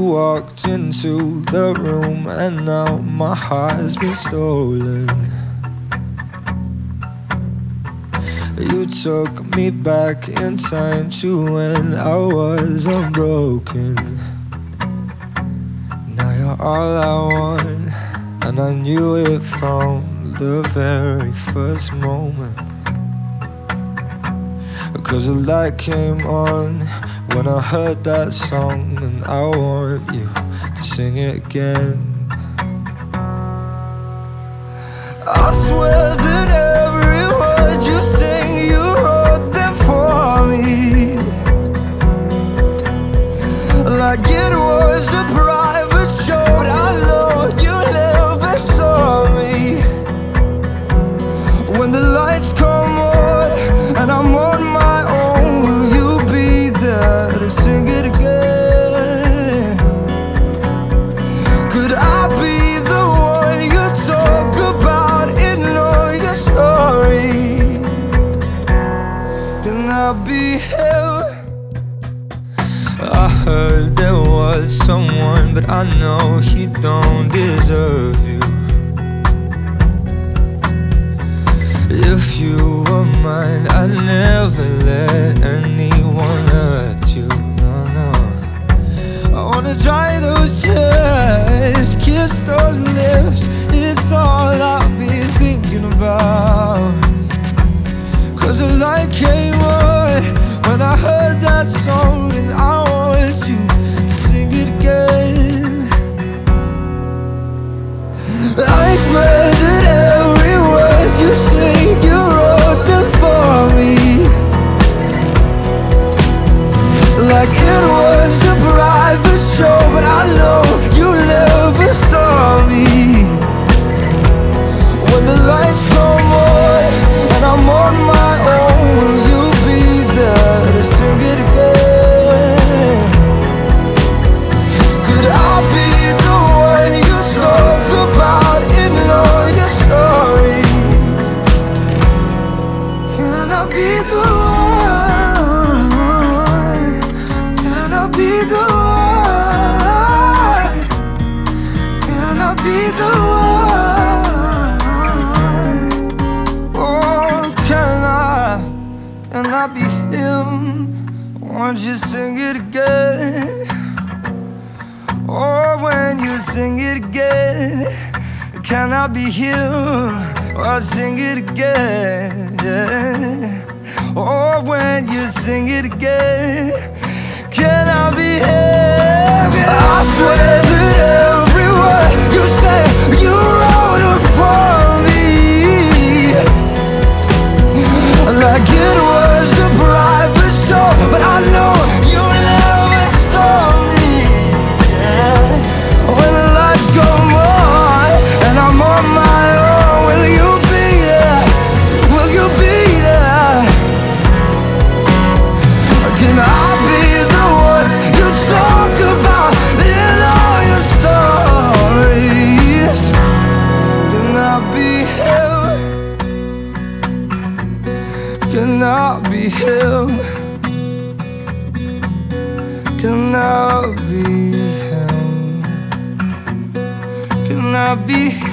walked into the room, and now my heart has been stolen. You took me back in time to when I was unbroken. Now you're all I want, and I knew it from the very first moment. 'Cause the light came on when I heard that song, and I want you to sing it again. I swear that every word you sing, you wrote them for me, like it was a private show. I know you never saw me. When the lights come on and I'm on my own, will you be there to sing it again? Could I be the one you talk about in all your stories? Can I be him? I heard there was someone, but I know he don't deserve you. If you were mine, I'd never let anyone hurt you. No, no. I wanna dry those tears, kiss those lips. It's all I've been thinking about. 'Cause the light came on when I heard that song, and I want you to sing it again. I swear that every word you sing, you wrote them for me, like it was a private show. But I know you never saw me. When the lights come on and I'm on my own, will you be there to sing it again? Could I be the one you talk about in all your stories? Can I be the one? Can I be the one? Can I be the one? Oh, can I be him? Won't you sing it again? Oh, when you sing it again, can I be him? Oh, sing it again. Oh, when you sing it again, can I be him? I swear that every word you say, you wrote it for me, like it was a private show. But I know you never saw me. When the lights come on and I'm on my own, will you be there? Will you be there? Can I be the one you talk about in all your stories? Can I be him? Can I be him? Can I be him? Can I be